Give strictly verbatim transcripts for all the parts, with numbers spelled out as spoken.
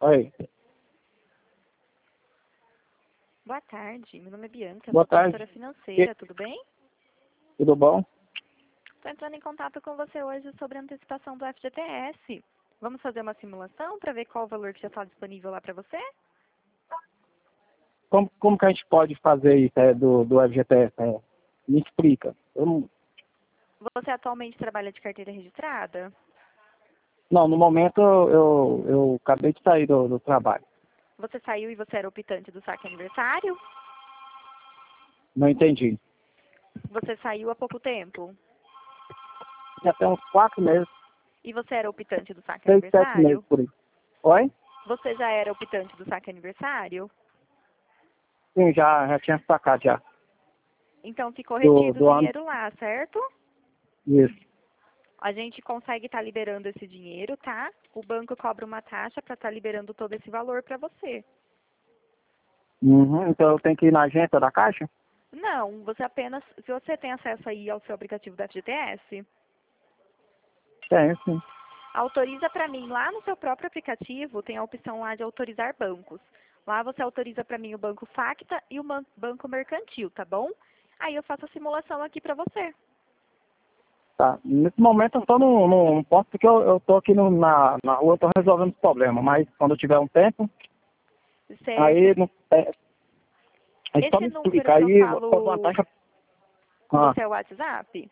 Oi. Boa tarde, meu nome é Bianca, Boa sou tarde. consultora financeira, Que- tudo bem? Tudo bom? Estou entrando em contato com você hoje sobre a antecipação do F G T S. Vamos fazer uma simulação para ver qual o valor que já está disponível lá para você? Como, como que a gente pode fazer isso é, do, do F G T S? É, me explica. Eu não, Você atualmente trabalha de carteira registrada? não, no momento eu, eu acabei de sair do, do trabalho. Você saiu e você era optante do saque aniversário? Não entendi. Você saiu há pouco tempo? Já tem uns quatro meses, E você era optante do saque seis, sete meses aniversário? por aí. Oi? Você já era optante do saque aniversário? Sim, já, já tinha sacado já. Então ficou Do, retido o do ano. dinheiro lá, certo? Isso. A gente consegue estar liberando esse dinheiro, tá? O banco cobra uma taxa para estar liberando todo esse valor para você. Uhum, então eu tenho que ir na agência da Caixa? Não, você apenas, se você tem acesso aí ao seu aplicativo da F G T S, Tenho, sim. autoriza para mim lá no seu próprio aplicativo, tem a opção lá de autorizar bancos. Lá você autoriza para mim o banco Facta e o ban- banco Mercantil, tá bom? Aí eu faço a simulação aqui para você. Tá. Nesse momento eu tô no, no, no ponto porque eu, eu tô aqui no, na, na rua, eu tô resolvendo os problemas, mas quando eu tiver um tempo, Certo? aí, não, é, aí só Esse me número explica, que eu aí quando a falo taxa... com Ah, você é o WhatsApp?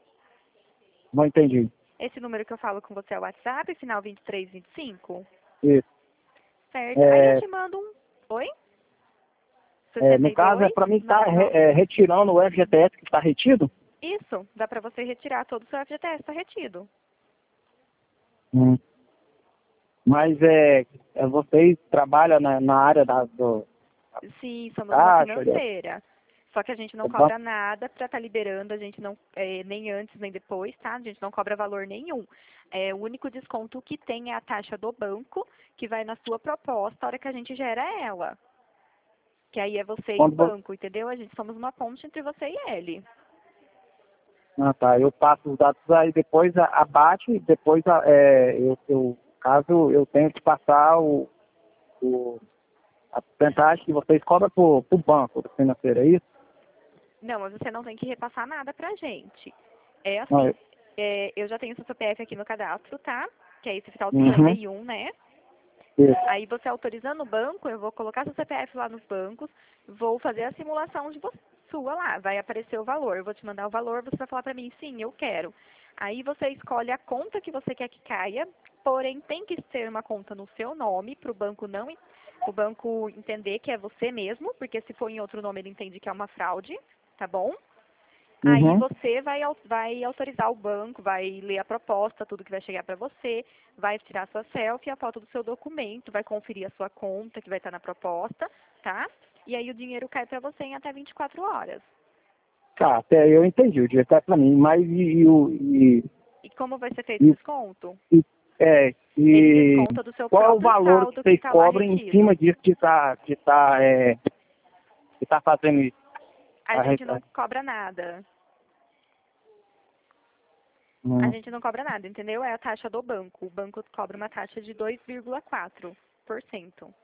não entendi. Esse número que eu falo com você é o WhatsApp, final vinte e três vinte e cinco? Isso. Certo? Aí eu É, te mando um... Oi? é, no caso, é sessenta e dois, para mim estar noventa e nove. retirando o F G T S que está retido. Isso, dá para você retirar todo o seu F G T S, está retido. Hum. Mas é, é, vocês trabalham na, na área da do, Sim, somos uma caixa, do, financeira. Só que a gente não do banco. cobra nada para estar liberando, a gente não, é, nem antes nem depois, tá? A gente não cobra valor nenhum. É, o único desconto que tem é a taxa do banco, que vai na sua proposta a hora que a gente gera ela. Que aí é você e o Quando você, banco, entendeu? A gente somos uma ponte entre você e ele. ah, tá, eu passo os dados aí, depois a- abate, depois a, é, eu, eu, caso eu tenha que passar o, o, a porcentagem que vocês cobram para o banco do financeiro, é isso? Não, mas você não tem que repassar nada pra gente. É Não, assim, eu, é, eu já tenho seu C P F aqui no cadastro, tá? Que é esse final de cinquenta uhum, e um, né? isso. Aí você autorizando o banco, eu vou colocar seu C P F lá nos bancos, vou fazer a simulação de você, sua lá, vai aparecer o valor, eu vou te mandar o valor, você vai falar pra mim, sim, eu quero. Aí você escolhe a conta que você quer que caia, porém tem que ser uma conta no seu nome, para o banco não, o banco entender que é você mesmo, porque se for em outro nome ele entende que é uma fraude, tá bom? Aí Uhum. você vai, au- vai autorizar o banco, vai ler a proposta, tudo que vai chegar para você, vai tirar sua selfie, a foto do seu documento, vai conferir a sua conta que vai estar na proposta, tá? E aí o dinheiro cai para você em até vinte e quatro horas. Tá, até eu entendi, o dinheiro está para mim, mas e, e, o- e, E como vai ser feito o e, desconto? e, é, Ele e desconta do seu qual é o próprio valor que saldo que vocês está lá cobram em cima retido. disso que está que tá, é, que tá fazendo isso? A A re- gente não cobra nada. A hum, gente não cobra nada, entendeu? É a taxa do banco. O banco cobra uma taxa de dois vírgula quatro por cento.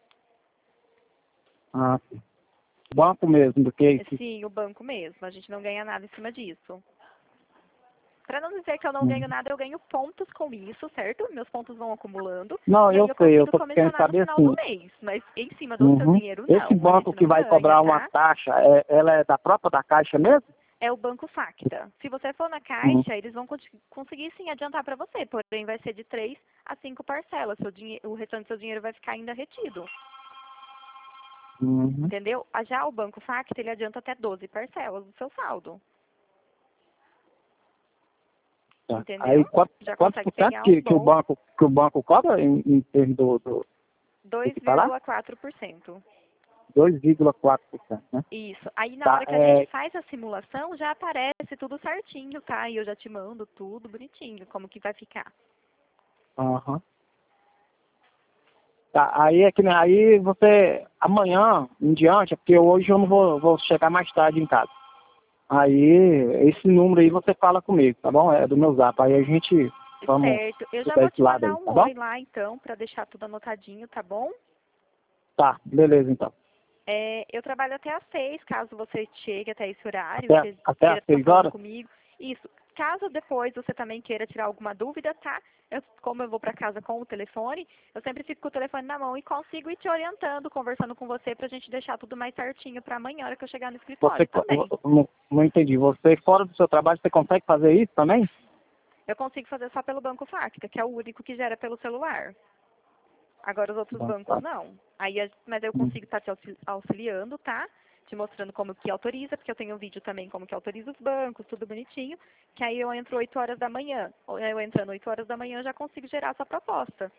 ah, sim. Banco mesmo, do que isso. Sim, o banco mesmo. A gente não ganha nada em cima disso. Para não dizer que eu não Hum. ganho nada, eu ganho pontos com isso, certo? Meus pontos vão acumulando. Não, E aí eu eu sei, eu consigo tô querendo comissionar no saber final do assim, mês. Mas em cima do seu uhum. dinheiro, Esse não. A banco gente que não vai ganha, cobrar uma tá? taxa, é, ela é da própria da Caixa mesmo? É o Banco Facta. Se você for na Uhum. Caixa, eles vão con- conseguir sim adiantar para você. Porém, vai ser de três a cinco parcelas. Seu dinhe- o restante do seu dinheiro vai ficar ainda retido. Uhum. Entendeu? Ah, Já o Banco Facta, ele adianta até doze parcelas do seu saldo. Tá. Aí Entendeu? quanto, Já quantos consegue por cento pegar um que, que o bom banco que o banco cobra em, em termos do, do, do dois que tá lá? vírgula quatro por cento. dois vírgula quatro por cento, né? Isso. Aí na Tá, hora que a gente é, faz a simulação, já aparece tudo certinho, tá? E eu já te mando tudo bonitinho, como que vai ficar. aham. Tá, aí é que né, aí você amanhã em diante, é porque hoje eu não vou, vou chegar mais tarde em casa. Aí esse número aí você fala comigo, tá bom? É do meu zap. Aí a gente vamos Certo. Eu já ficar vou te esse lado mandar aí, um tá bom? oi lá, então, para deixar tudo anotadinho, tá bom? Tá, beleza então. É, eu trabalho até às seis, caso você chegue até esse horário, Até, que até queira às estar seis falando horas? comigo. Isso. Caso depois você também queira tirar alguma dúvida, tá? Eu, como eu vou para casa com o telefone, eu sempre fico com o telefone na mão e consigo ir te orientando, conversando com você, pra gente deixar tudo mais certinho para amanhã, hora que eu chegar no Você, escritório também. eu não, não entendi. Você, fora do seu trabalho, você consegue fazer isso também? Eu consigo fazer só pelo Banco Fática, que é o único que gera pelo celular. Agora os outros Bom, bancos tá. não. Aí, a- mas eu Hum. consigo estar te auxili- auxiliando, tá? Te mostrando como que autoriza, porque eu tenho um vídeo também como que autoriza os bancos, tudo bonitinho. Que aí eu entro oito horas da manhã. Ou eu entrando oito horas da manhã, eu já consigo gerar essa proposta.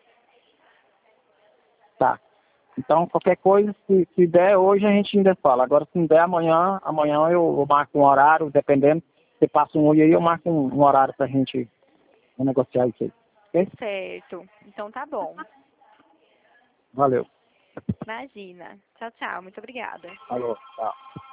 Tá. Então, qualquer coisa, se, se der hoje, a gente ainda fala. Agora, se não der amanhã, amanhã eu, eu marco um horário, dependendo. Você passa um oi aí, eu marco um, um horário pra gente negociar isso aí. Ok? Certo. Então tá bom. Valeu. Imagina. Tchau, tchau. Muito obrigada. Falou. Tchau.